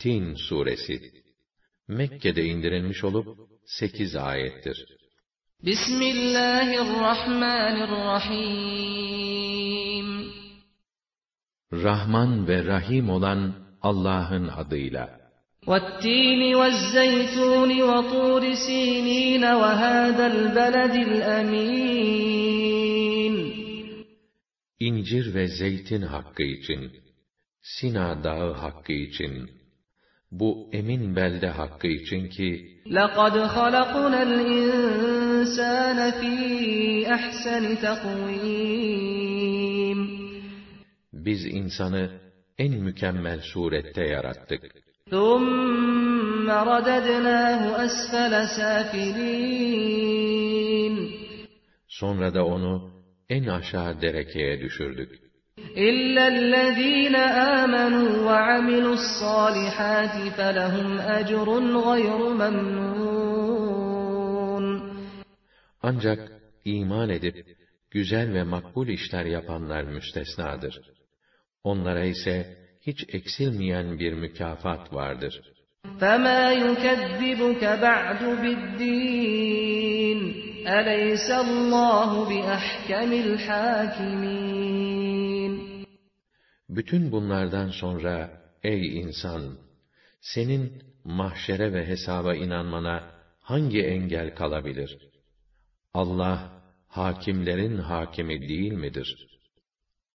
Tin suresi Mekke'de indirilmiş olup 8 ayettir. Bismillahirrahmanirrahim. Rahman ve Rahim olan Allah'ın adıyla. وَالتِّينِ وَالزَّيْتُونِ وَطُورِ سِينِينَ وَهَذَا الْبَلَدِ الْأَمِينِ. İncir ve zeytin hakkı için, Sina dağı hakkı için, bu emin belde hakkı için ki, لَقَدْ خَلَقْنَا الْإِنسَانَ فِي أَحْسَنِ تَقْوِيمٍ. Biz insanı en mükemmel surette yarattık. ثُمَّ رَدَدْنَاهُ أَسْفَلَ سَافِلِينَ. Sonra da onu en aşağı derekeye düşürdük. إِلَّا الَّذ۪ينَ آمَنُوا وَعَمِلُوا الصَّالِحَاتِ فَلَهُمْ أَجْرٌ غَيْرُ مَمْنُونَ. Ancak iman edip güzel ve makbul işler yapanlar müstesnadır. Onlara ise hiç eksilmeyen bir mükafat vardır. فَمَا يُكَذِّبُكَ بَعْدُ بِالدِّينِ أَلَيْسَ اللّٰهُ بِأَحْكَمِ الْحَاكِمِينَ. Bütün bunlardan sonra ey insan, senin mahşere ve hesaba inanmana hangi engel kalabilir? Allah, hakimlerin hakimi değil midir?